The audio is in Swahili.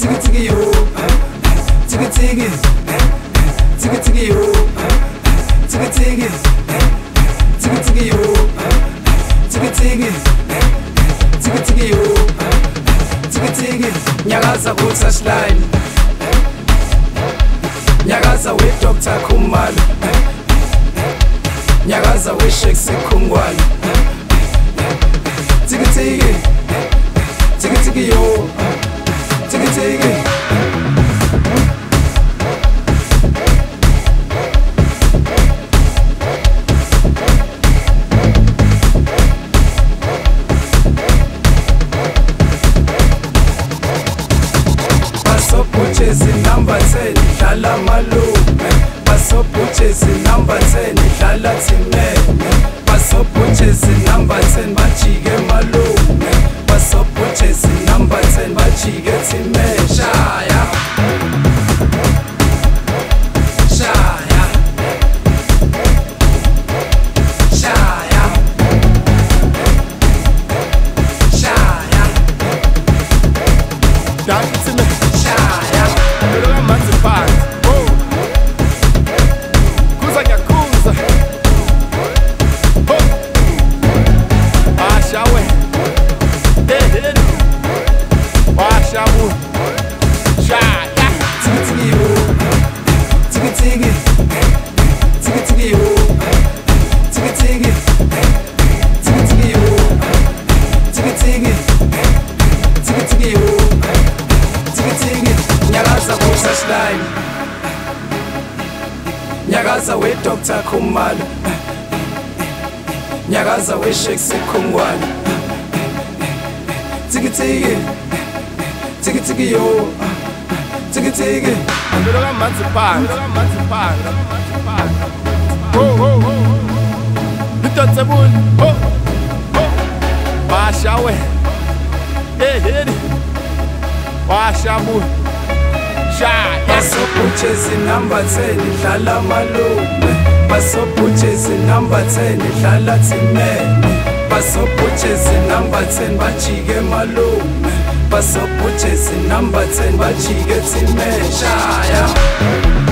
Tiki yo, tiki tiki, tiki tiki yo, tiki tiki, tiki tiki yo, tiki tiki, tiki tiki yo, tiki tiki. Nyakaza ku touchline, nyakaza we Dr. Khumalo, nyakaza we Sheikh Sikhungwane. Tiki tiki, tiki tiki yo, tiki tiki. Basobhuthezi number 10 dlala malume, basobhuthezi number 10 dlala Thimeme, basobhuthezi number 10 bajike malume, basobhuthezi number 10 bajike Thimeme. Shaya shaya shaya shaya Danke mir. shaya. Melhor manzi paz. Oh. Kuza nyakuza. Oh. Ashawe. Dehe. Ashabu. Shaya. Tiki tiki yo, tiki tiki, tiki tiki yo, tiki tiki, tiki tiki yo, tiki tiki, tiki tiki yo, tiki tiki. Nyakaza ku touchline, nyakaza we Dr. Khumalo, nyakaza we Sheikh Sikhungwane. Tiki tiki, tiki tiki yo, tiki tiki. Melhor manzi paz. Melhor manzi paz. Oh oh oh. Litotsebul. Oh. Oh. Ashawe. Dehe. Ashabu. Shaya. Basobhuthezi number 10 dlala malume, basobhuthezi number 10 dlala Thimeme, basobhuthezi number 10 bajike malume, basobhuthezi number 10 bajike Thimeme. Shaya